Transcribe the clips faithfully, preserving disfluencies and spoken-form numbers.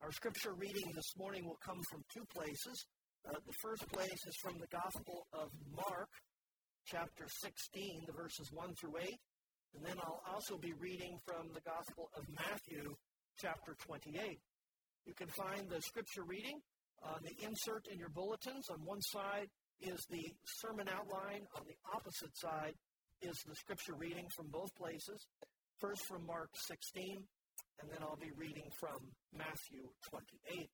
Our scripture reading this morning will come from two places. Uh, the first place is from the Gospel of Mark, chapter sixteen, the verses one through eight. And then I'll also be reading from the Gospel of Matthew, chapter twenty-eight. You can find the scripture reading on the insert in your bulletins. On one side is the sermon outline. On the opposite side is the scripture reading from both places. First from Mark sixteen, and then I'll be reading from Matthew twenty-eight.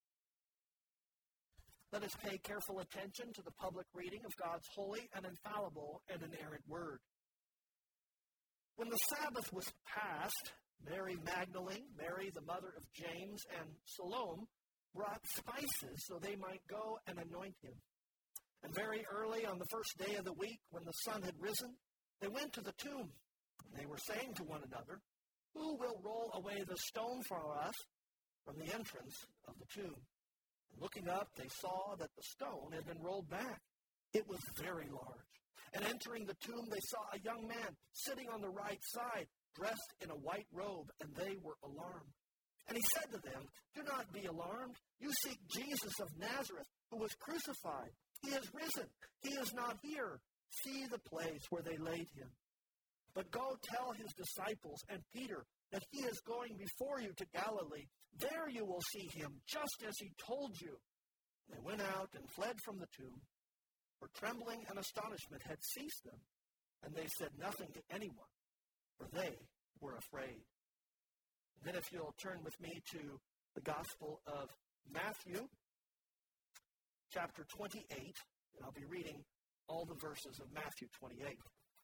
Let us pay careful attention to the public reading of God's holy and infallible and inerrant word. When the Sabbath was past, Mary Magdalene, Mary the mother of James, and Salome brought spices so they might go and anoint him. And very early on the first day of the week, when the sun had risen, they went to the tomb. And they were saying to one another, "Who will roll away the stone for us from the entrance of the tomb?" And looking up, they saw that the stone had been rolled back. It was very large. And entering the tomb, they saw a young man sitting on the right side, dressed in a white robe, and they were alarmed. And he said to them, "Do not be alarmed. You seek Jesus of Nazareth, who was crucified. He is risen. He is not here. See the place where they laid him. But go tell his disciples and Peter that he is going before you to Galilee. There you will see him, just as he told you." They went out and fled from the tomb, for trembling and astonishment had seized them, and they said nothing to anyone, for they were afraid. And then if you'll turn with me to the Gospel of Matthew, chapter twenty-eight, and I'll be reading all the verses of Matthew twenty-eight.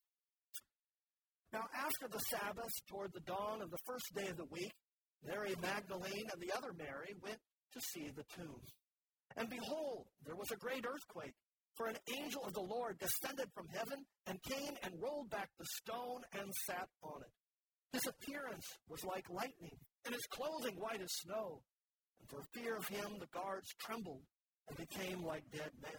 Now after the Sabbath, toward the dawn of the first day of the week, Mary Magdalene and the other Mary went to see the tomb. And behold, there was a great earthquake, for an angel of the Lord descended from heaven and came and rolled back the stone and sat on it. His appearance was like lightning, and his clothing white as snow. And for fear of him, the guards trembled and became like dead men.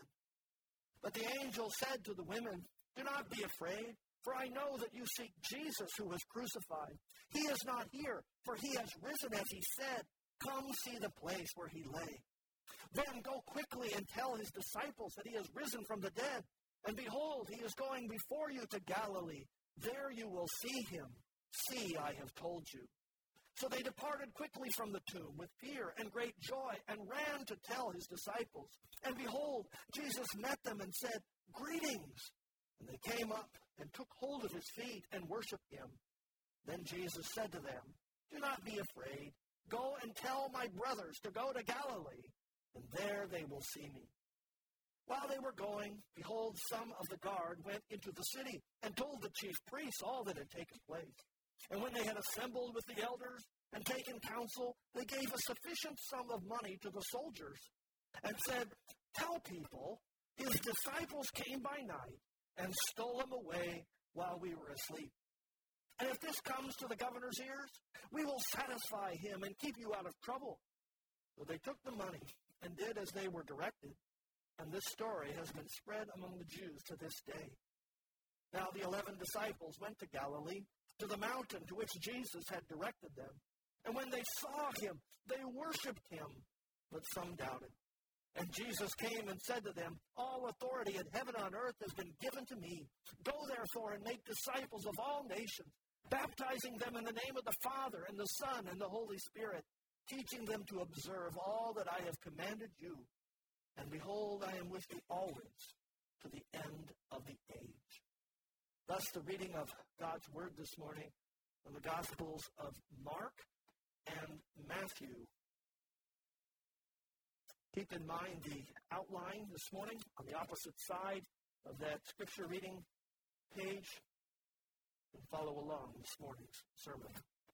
But the angel said to the women, "Do not be afraid, for I know that you seek Jesus who was crucified. He is not here, for he has risen as he said. Come see the place where he lay. Then go quickly and tell his disciples that he has risen from the dead. And behold, he is going before you to Galilee. There you will see him. See, I have told you." So they departed quickly from the tomb with fear and great joy and ran to tell his disciples. And behold, Jesus met them and said, "Greetings." And they came up and took hold of his feet and worshipped him. Then Jesus said to them, "Do not be afraid. Go and tell my brothers to go to Galilee, and there they will see me." While they were going, behold, some of the guard went into the city and told the chief priests all that had taken place. And when they had assembled with the elders and taken counsel, they gave a sufficient sum of money to the soldiers and said, "Tell people, his disciples came by night and stole him away while we were asleep. And if this comes to the governor's ears, we will satisfy him and keep you out of trouble." So they took the money and did as they were directed. And this story has been spread among the Jews to this day. Now the eleven disciples went to Galilee, to the mountain to which Jesus had directed them. And when they saw him, they worshipped him, but some doubted. And Jesus came and said to them, "All authority in heaven and on earth has been given to me. Go therefore and make disciples of all nations, baptizing them in the name of the Father and the Son and the Holy Spirit, teaching them to observe all that I have commanded you. And behold, I am with you always to the end of the age." Thus the reading of God's word this morning from the Gospels of Mark and Matthew. Keep in mind the outline this morning on the opposite side of that scripture reading page and follow along this morning's sermon.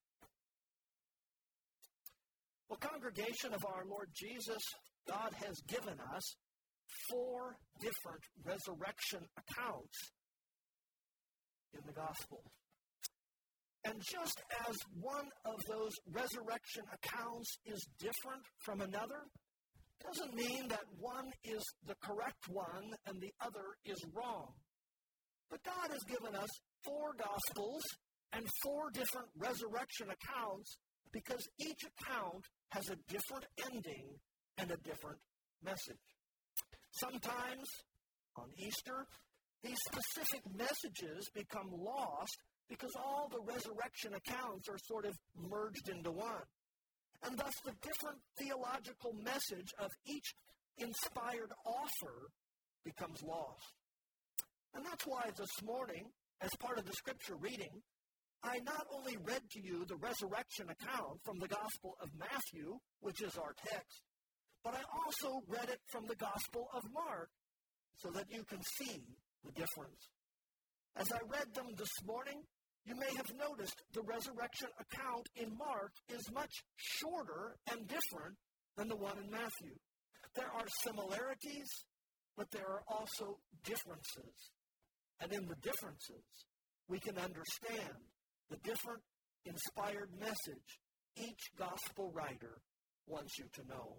Well, congregation of our Lord Jesus, God has given us four different resurrection accounts in the gospel. And just as one of those resurrection accounts is different from another, doesn't mean that one is the correct one and the other is wrong. But God has given us four gospels and four different resurrection accounts because each account has a different ending and a different message. Sometimes on Easter, these specific messages become lost because all the resurrection accounts are sort of merged into one. And thus the different theological message of each inspired author becomes lost. And that's why this morning, as part of the scripture reading, I not only read to you the resurrection account from the Gospel of Matthew, which is our text, but I also read it from the Gospel of Mark so that you can see the difference. As I read them this morning, you may have noticed the resurrection account in Mark is much shorter and different than the one in Matthew. There are similarities, but there are also differences. And in the differences, we can understand the different inspired message each gospel writer wants you to know.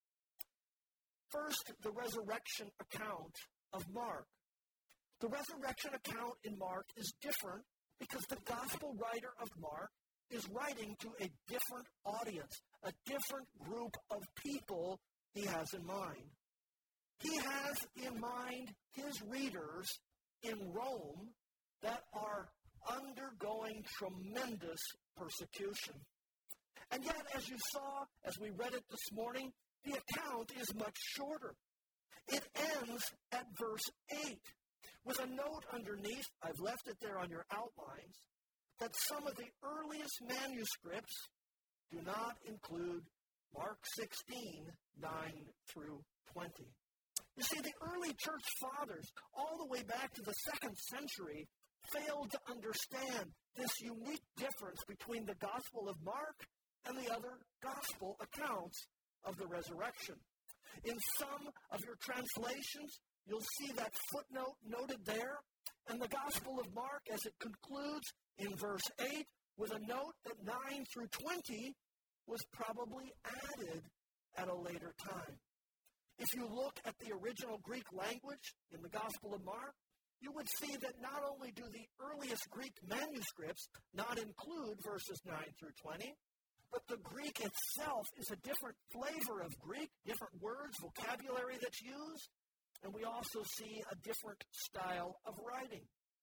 First, the resurrection account of Mark. The resurrection account in Mark is different because the gospel writer of Mark is writing to a different audience, a different group of people he has in mind. He has in mind his readers in Rome that are undergoing tremendous persecution. And yet, as you saw, as we read it this morning, the account is much shorter. It ends at verse eight with a note underneath, I've left it there on your outlines, that some of the earliest manuscripts do not include Mark sixteen, nine through twenty. You see, the early church fathers, all the way back to the second century, failed to understand this unique difference between the Gospel of Mark and the other gospel accounts of the resurrection. In some of your translations, you'll see that footnote noted there, and the Gospel of Mark, as it concludes in verse eight, with a note that nine through twenty was probably added at a later time. If you look at the original Greek language in the Gospel of Mark, you would see that not only do the earliest Greek manuscripts not include verses nine through twenty, but the Greek itself is a different flavor of Greek, different words, vocabulary that's used, and we also see a different style of writing.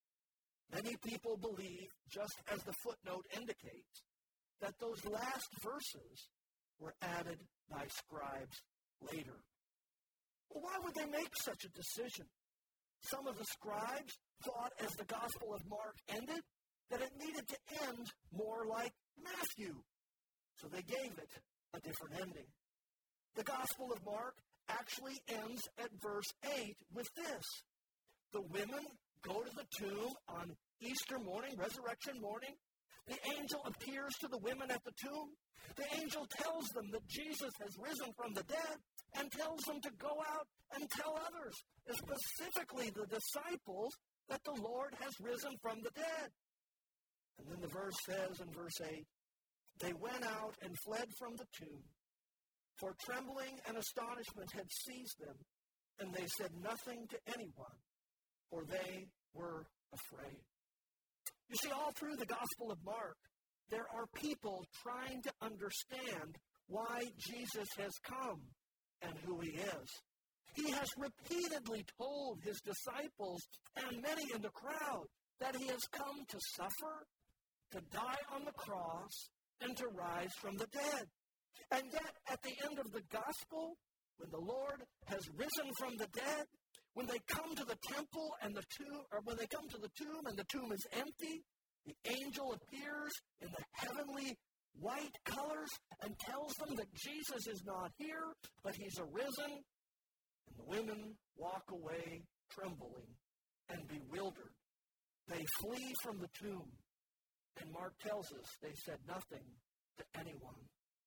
Many people believe, just as the footnote indicates, that those last verses were added by scribes later. Well, why would they make such a decision? Some of the scribes thought, as the Gospel of Mark ended, that it needed to end more like Matthew. So they gave it a different ending. The Gospel of Mark actually ends at verse eight with this. The women go to the tomb on Easter morning, resurrection morning. The angel appears to the women at the tomb. The angel tells them that Jesus has risen from the dead and tells them to go out and tell others, specifically the disciples, that the Lord has risen from the dead. And then the verse says in verse eight, they went out and fled from the tomb, for trembling and astonishment had seized them, and they said nothing to anyone, for they were afraid. You see, all through the Gospel of Mark, there are people trying to understand why Jesus has come and who he is. He has repeatedly told his disciples and many in the crowd that he has come to suffer, to die on the cross, and to rise from the dead. And yet, at the end of the gospel, when the Lord has risen from the dead, when they come to the temple and the tomb, or when they come to the tomb and the tomb is empty, the angel appears in the heavenly white colors and tells them that Jesus is not here, but he's arisen. And the women walk away trembling and bewildered. They flee from the tomb. And Mark tells us they said nothing to anyone.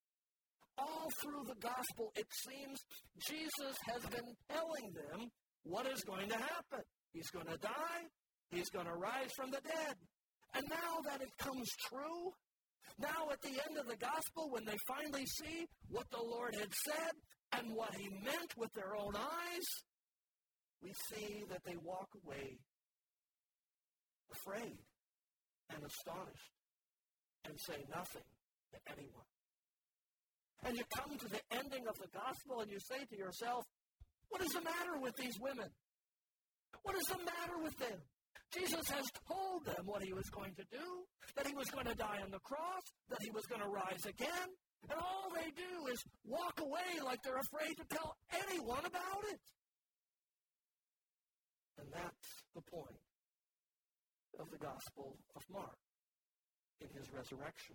All through the gospel, it seems Jesus has been telling them what is going to happen. He's going to die. He's going to rise from the dead. And now that it comes true, now at the end of the gospel, when they finally see what the Lord had said and what he meant with their own eyes, we see that they walk away afraid and astonished and say nothing to anyone. And you come to the ending of the gospel and you say to yourself, what is the matter with these women? What is the matter with them? Jesus has told them what he was going to do, that he was going to die on the cross, that he was going to rise again, and all they do is walk away like they're afraid to tell anyone about it. And that's the point of the Gospel of Mark in his resurrection.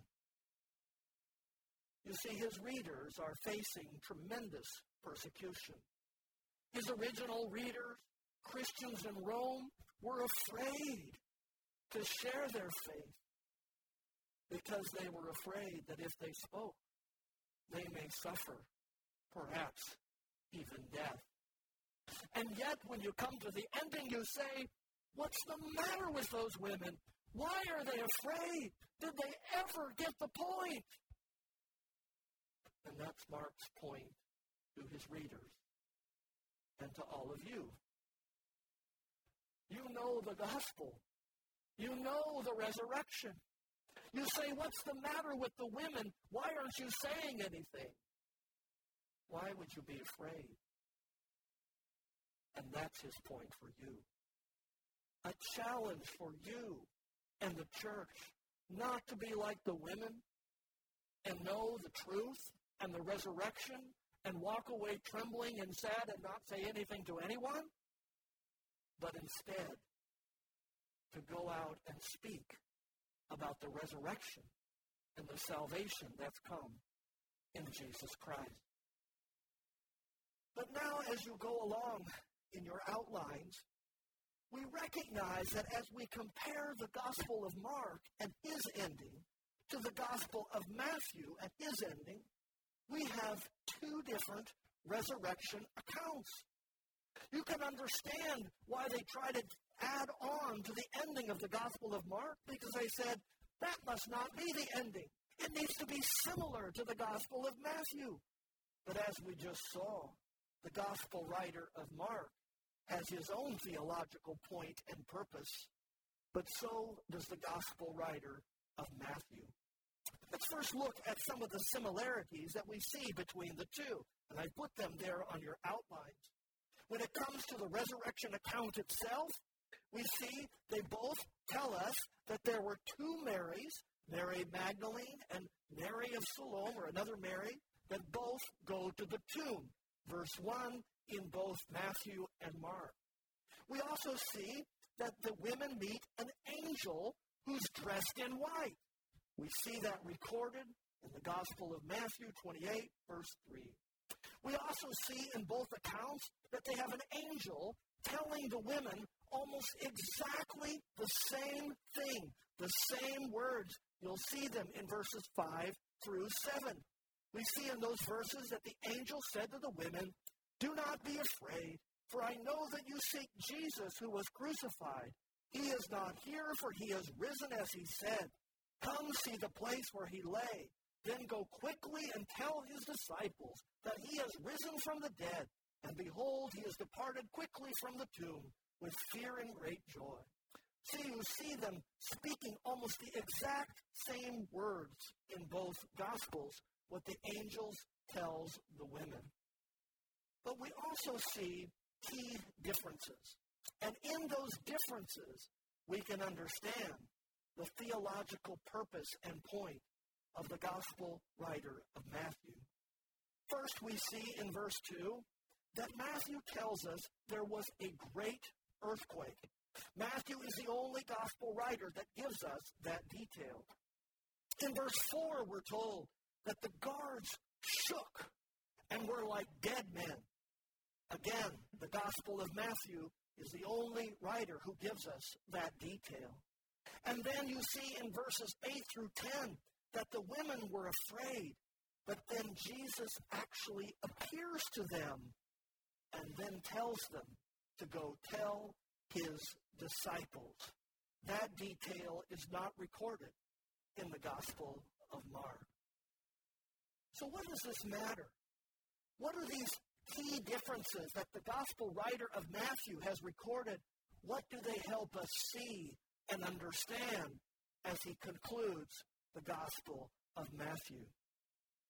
You see, his readers are facing tremendous persecution. His original readers, Christians in Rome, were afraid to share their faith because they were afraid that if they spoke, they may suffer, perhaps even death. And yet, when you come to the ending, you say, what's the matter with those women? Why are they afraid? Did they ever get the point? And that's Mark's point to his readers and to all of you. You know the gospel. You know the resurrection. You say, what's the matter with the women? Why aren't you saying anything? Why would you be afraid? And that's his point for you. A challenge for you and the church not to be like the women and know the truth and the resurrection and walk away trembling and sad and not say anything to anyone, but instead to go out and speak about the resurrection and the salvation that's come in Jesus Christ. But now as you go along in your outlines, we recognize that as we compare the Gospel of Mark and his ending to the Gospel of Matthew and his ending, we have two different resurrection accounts. You can understand why they try to add on to the ending of the Gospel of Mark, because they said, that must not be the ending. It needs to be similar to the Gospel of Matthew. But as we just saw, the Gospel writer of Mark has his own theological point and purpose, but so does the Gospel writer of Matthew. Let's first look at some of the similarities that we see between the two, and I put them there on your outlines. When it comes to the resurrection account itself, we see they both tell us that there were two Marys, Mary Magdalene and Mary of Siloam, or another Mary, that both go to the tomb. Verse one in both Matthew and Mark. We also see that the women meet an angel who's dressed in white. We see that recorded in the Gospel of Matthew twenty-eight, verse three. We also see in both accounts that they have an angel telling the women almost exactly the same thing, the same words. You'll see them in verses five through seven. We see in those verses that the angel said to the women, do not be afraid, for I know that you seek Jesus who was crucified. He is not here, for he is risen as he said. Come see the place where he lay. Then go quickly and tell his disciples that he has risen from the dead. And behold, he has departed quickly from the tomb with fear and great joy. See, you see them speaking almost the exact same words in both Gospels, what the angels tells the women. But we also see key differences. And in those differences, we can understand the theological purpose and point of the gospel writer of Matthew. First, we see in verse two that Matthew tells us there was a great earthquake. Matthew is the only gospel writer that gives us that detail. In verse four, we're told that the guards shook and were like dead men. Again, the Gospel of Matthew is the only writer who gives us that detail. And then you see in verses eight through ten that the women were afraid, but then Jesus actually appears to them and then tells them to go tell his disciples. That detail is not recorded in the Gospel of Mark. So what does this matter? What are these key differences that the gospel writer of Matthew has recorded? What do they help us see and understand as he concludes the Gospel of Matthew?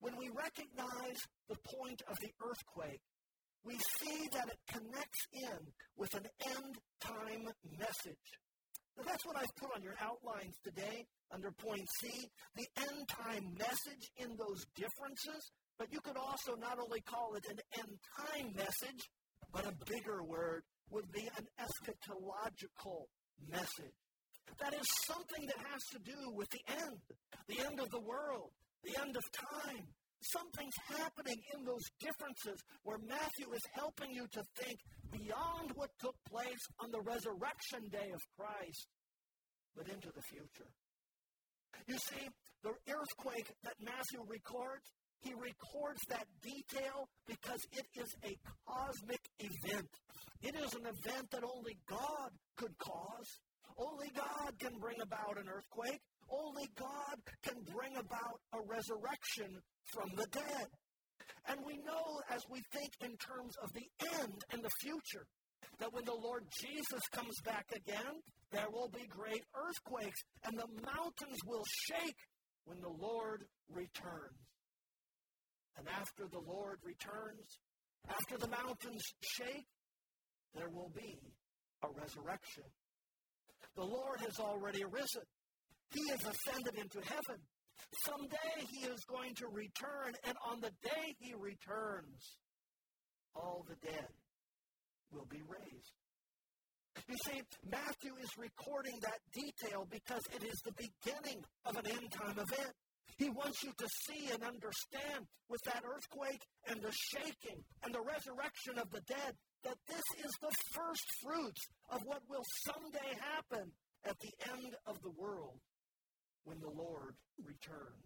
when we recognize the point of the earthquake, we see that it connects in with an end-time message. Now, that's what I've put on your outlines today under point C, the end-time message in those differences. But you could also not only call it an end-time message, but a bigger word would be an eschatological message. That is something that has to do with the end, the end of the world, the end of time. Something's happening in those differences where Matthew is helping you to think beyond what took place on the resurrection day of Christ, but into the future. You see, the earthquake that Matthew records, he records that detail because it is a cosmic event. It is an event that only God could cause. Only God can bring about an earthquake. Only God can bring about a resurrection from the dead. And we know as we think in terms of the end and the future, that when the Lord Jesus comes back again, there will be great earthquakes, and the mountains will shake when the Lord returns. And after the Lord returns, after the mountains shake, there will be a resurrection. The Lord has already risen. He has ascended into heaven. Someday he is going to return, and on the day he returns, all the dead will be raised. You see, Matthew is recording that detail because it is the beginning of an end-time event. He wants you to see and understand with that earthquake and the shaking and the resurrection of the dead that this is the first fruits of what will someday happen at the end of the world when the Lord returns.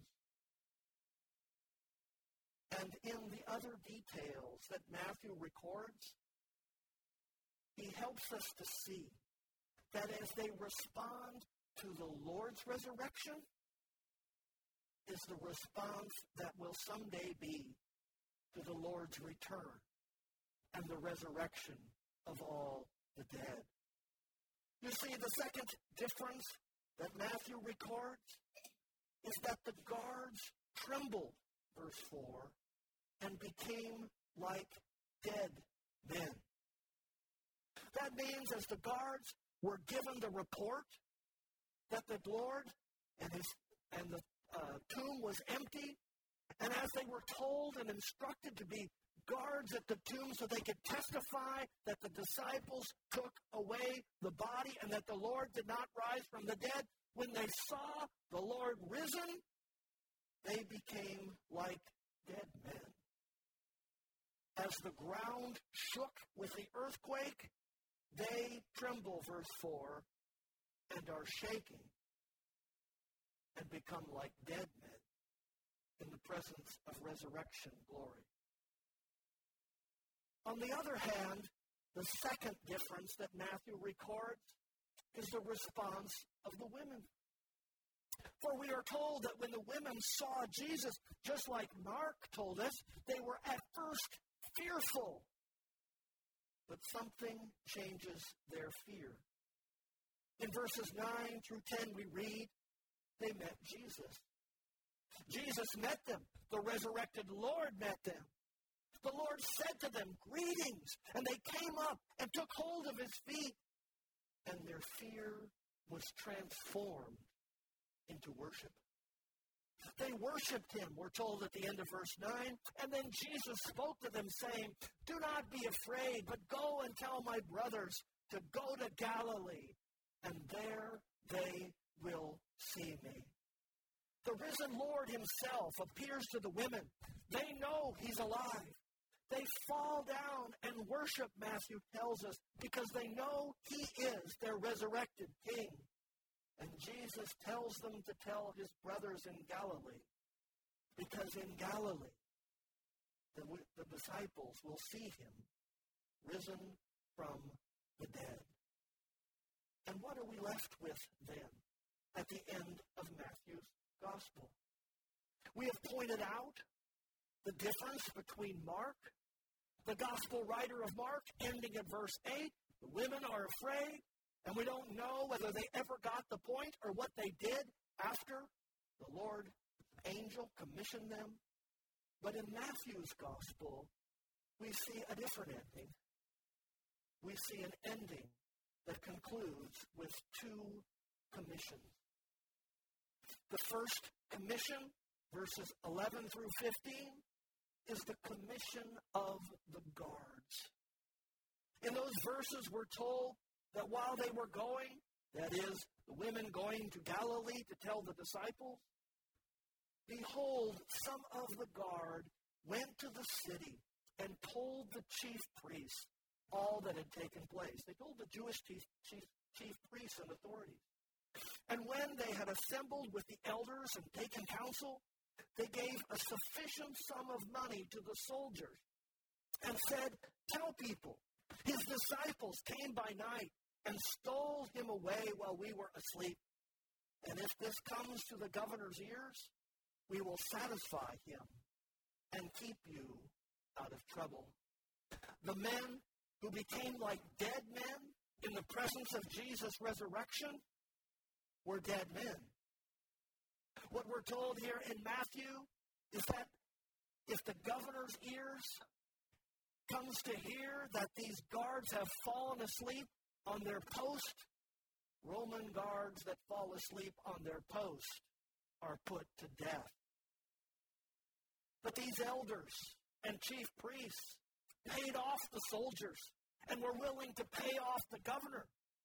And in the other details that Matthew records, he helps us to see that as they respond to the Lord's resurrection, is the response that will someday be to the Lord's return and the resurrection of all the dead. You see, the second difference that Matthew records is that the guards trembled, verse four, and became like dead men. That means as the guards were given the report that the Lord and his and the uh, tomb was empty, and as they were told and instructed to be guards at the tomb so they could testify that the disciples took away the body and that the Lord did not rise from the dead, when they saw the Lord risen, they became like dead men. As the ground shook with the earthquake, they tremble, verse four, and are shaking and become like dead men in the presence of resurrection glory. On the other hand, the second difference that Matthew records is the response of the women. For we are told that when the women saw Jesus, just like Mark told us, they were at first fearful. But something changes their fear. In verses nine through ten, we read, they met Jesus. Jesus met them. The resurrected Lord met them. The Lord said to them, greetings, and they came up and took hold of his feet, and their fear was transformed into worship. They worshiped him, we're told at the end of verse nine, and then Jesus spoke to them saying, do not be afraid, but go and tell my brothers to go to Galilee, and there they will see me. The risen Lord himself appears to the women. They know he's alive. They fall down and worship, Matthew tells us, because they know he is their resurrected king. And Jesus tells them to tell his brothers in Galilee, because in Galilee, the, the disciples will see him risen from the dead. And what are we left with then at the end of Matthew's gospel? We have pointed out the difference between Mark, the gospel writer of Mark, ending at verse eight. The women are afraid, and we don't know whether they ever got the point or what they did after the Lord angel commissioned them. But in Matthew's gospel, we see a different ending. We see an ending that concludes with two commissions. The first commission, verses eleven through fifteen, is the commission of the guards. In those verses, we're told that while they were going, that is, the women going to Galilee to tell the disciples, behold, some of the guard went to the city and told the chief priests all that had taken place. They told the Jewish chief, chief, chief priests and authorities. And when they had assembled with the elders and taken counsel, they gave a sufficient sum of money to the soldiers and said, tell people, his disciples came by night and stole him away while we were asleep. And if this comes to the governor's ears, we will satisfy him and keep you out of trouble. The men who became like dead men in the presence of Jesus' resurrection were dead men. What we're told here in Matthew is that if the governor's ears comes to hear that these guards have fallen asleep on their post, Roman guards that fall asleep on their post are put to death. But these elders and chief priests paid off the soldiers and were willing to pay off the governor.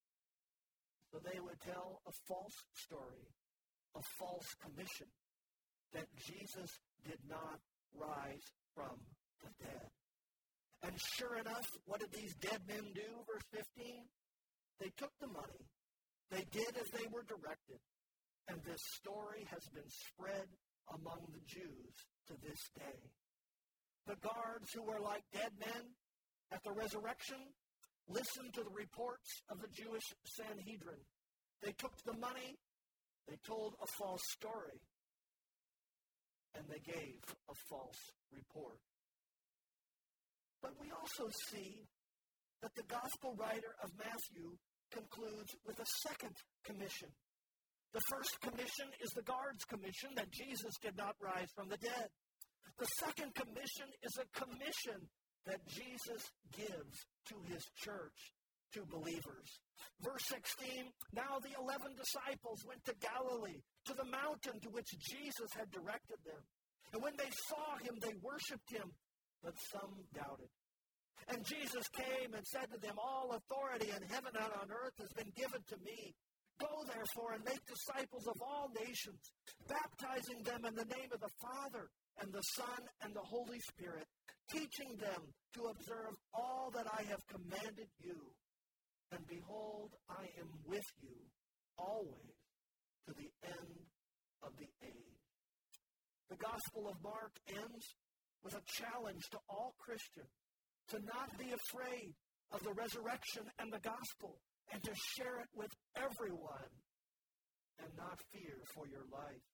So they would tell a false story, a false commission, that Jesus did not rise from the dead. And sure enough, what did these dead men do? Verse fifteen, they took the money. They did as they were directed. And this story has been spread among the Jews to this day. The guards who were like dead men at the resurrection listened to the reports of the Jewish Sanhedrin. They took the money, they told a false story, and they gave a false report. But we also see that the gospel writer of Matthew concludes with a second commission. The first commission is the guards' commission, that Jesus did not rise from the dead. The second commission is a commission that Jesus gives to his church, to believers. Verse sixteen, now the eleven disciples went to Galilee, to the mountain to which Jesus had directed them. And when they saw him, they worshipped him, but some doubted. And Jesus came and said to them, all authority in heaven and on earth has been given to me. Go, therefore, and make disciples of all nations, baptizing them in the name of the Father and the Son and the Holy Spirit, teaching them to observe all that I have commanded you. And behold, I am with you always to the end of the age. The Gospel of Mark ends with a challenge to all Christians to not be afraid of the resurrection and the gospel, and to share it with everyone and not fear for your life.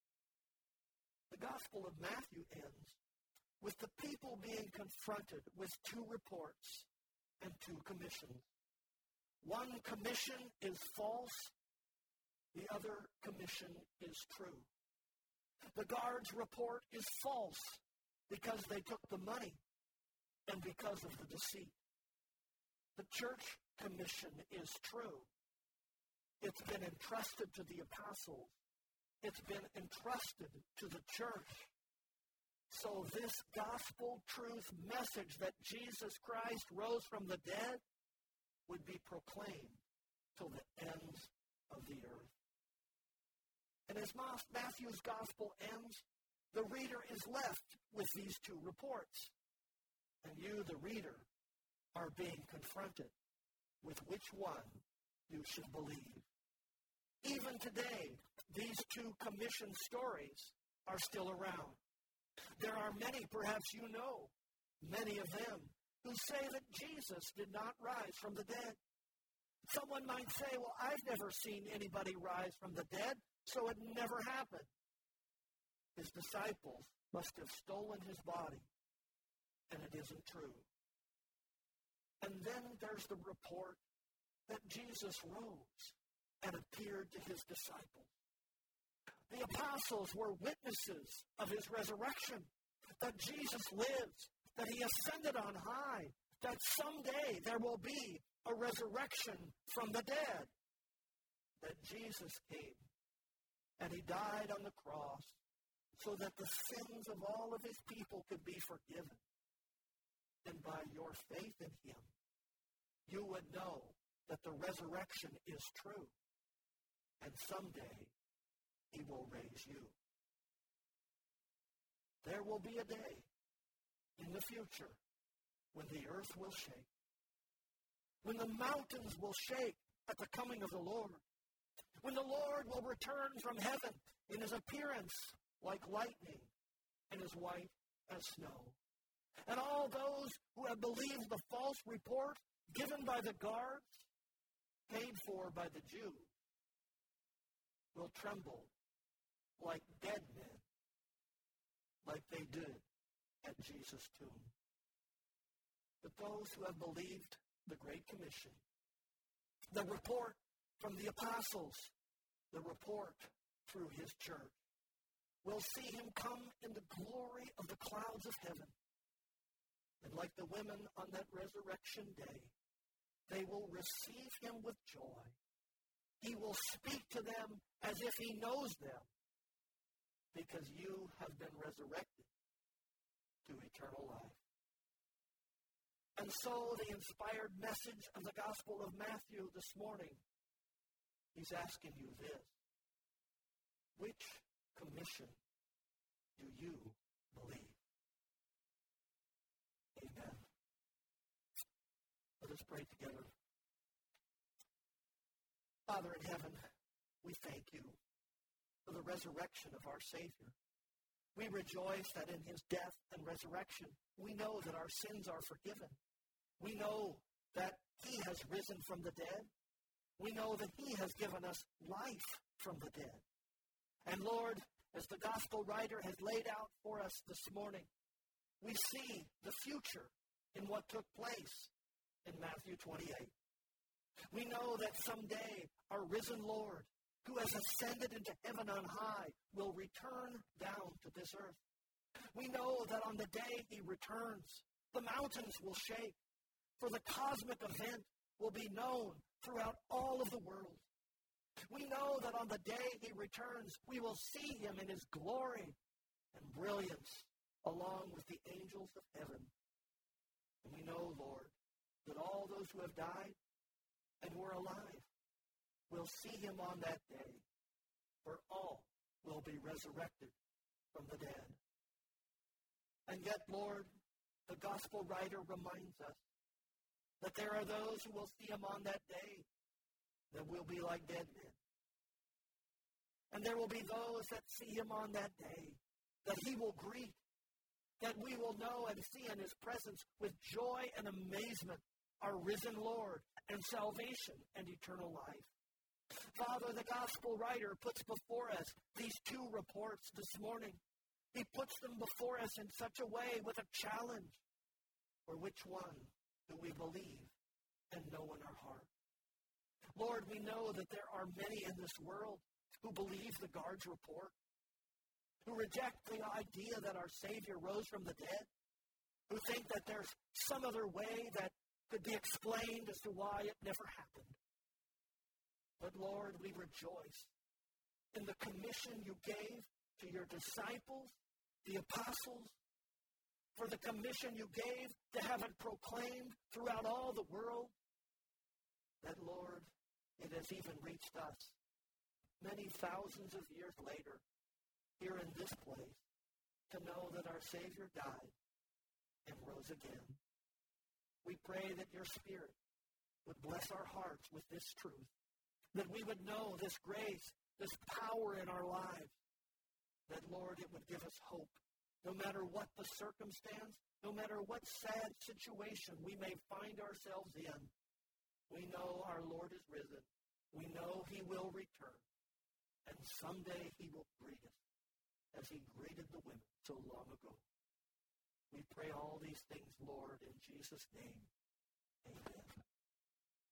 The Gospel of Matthew ends with the people being confronted with two reports and two commissions. One commission is false, the other commission is true. The guards' report is false because they took the money and because of the deceit. The church commission is true. It's been entrusted to the apostles. It's been entrusted to the church. So this gospel truth message that Jesus Christ rose from the dead would be proclaimed till the ends of the earth. And as Matthew's gospel ends, the reader is left with these two reports. And you, the reader, are being confronted with which one you should believe. Even today, these two commission stories are still around. There are many, perhaps you know, many of them, who say that Jesus did not rise from the dead. Someone might say, well, I've never seen anybody rise from the dead, so it never happened. His disciples must have stolen his body, and it isn't true. And then there's the report that Jesus rose and appeared to his disciples. The apostles were witnesses of his resurrection. that Jesus lives, that he ascended on high, that someday there will be a resurrection from the dead, that Jesus came and he died on the cross so that the sins of all of his people could be forgiven. And by your faith in him, you would know that the resurrection is true. And someday, he will raise you. There will be a day in the future when the earth will shake, when the mountains will shake at the coming of the Lord, when the Lord will return from heaven in his appearance like lightning and as white as snow. And all those who have believed the false report given by the guards, paid for by the Jews, will tremble like dead men, like they did at Jesus' tomb. But those who have believed the Great Commission, the report from the apostles, the report through his church, will see him come in the glory of the clouds of heaven. And like the women on that resurrection day, they will receive him with joy. He will speak to them as if he knows them, because you have been resurrected to eternal life. And so the inspired message of the Gospel of Matthew this morning, he's asking you this: which commission do you believe? Amen. Let us pray together. Father in heaven, we thank you for the resurrection of our Savior. We rejoice that in his death and resurrection, we know that our sins are forgiven. We know that he has risen from the dead. We know that he has given us life from the dead. And Lord, as the gospel writer has laid out for us this morning, we see the future in what took place in Matthew twenty-eight. We know that someday our risen Lord, who has ascended into heaven on high, will return down to this earth. We know that on the day he returns, the mountains will shake, for the cosmic event will be known throughout all of the world. We know that on the day he returns, we will see him in his glory and brilliance, along with the angels of heaven. And we know, Lord, that all those who have died and who are alive will see him on that day, for all will be resurrected from the dead. And yet, Lord, the gospel writer reminds us that there are those who will see him on that day that will be like dead men. And there will be those that see him on that day that he will greet, that we will know and see in his presence with joy and amazement our risen Lord and salvation and eternal life. Father, the gospel writer puts before us these two reports this morning. He puts them before us in such a way with a challenge. For which one do we believe and know in our heart? Lord, we know that there are many in this world who believe the guard's report, who reject the idea that our Savior rose from the dead, who think that there's some other way that could be explained as to why it never happened. But Lord, we rejoice in the commission you gave to your disciples, the apostles, for the commission you gave to have it proclaimed throughout all the world, that, Lord, it has even reached us many thousands of years later here in this place to know that our Savior died and rose again. We pray that your Spirit would bless our hearts with this truth, that we would know this grace, this power in our lives, that, Lord, it would give us hope. No matter what the circumstance, no matter what sad situation we may find ourselves in, we know our Lord is risen. We know he will return. And someday he will greet us as he greeted the women so long ago. We pray all these things, Lord, in Jesus' name. Amen.